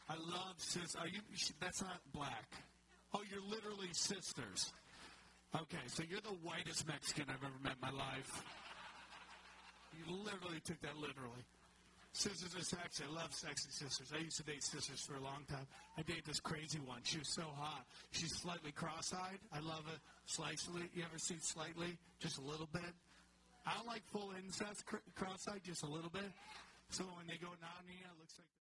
I love sis. Are you? That's not black. Oh, you're literally sisters. Okay, so you're the whitest Mexican I've ever met in my life. You literally took that literally. Sisters are sexy. I love sexy sisters. I used to date sisters for a long time. I dated this crazy one. She was so hot. She's slightly cross-eyed. I love it. Slightly. You ever see slightly? Just a little bit. I don't like full incest cross-eyed, just a little bit. So when they go, nah, it looks like...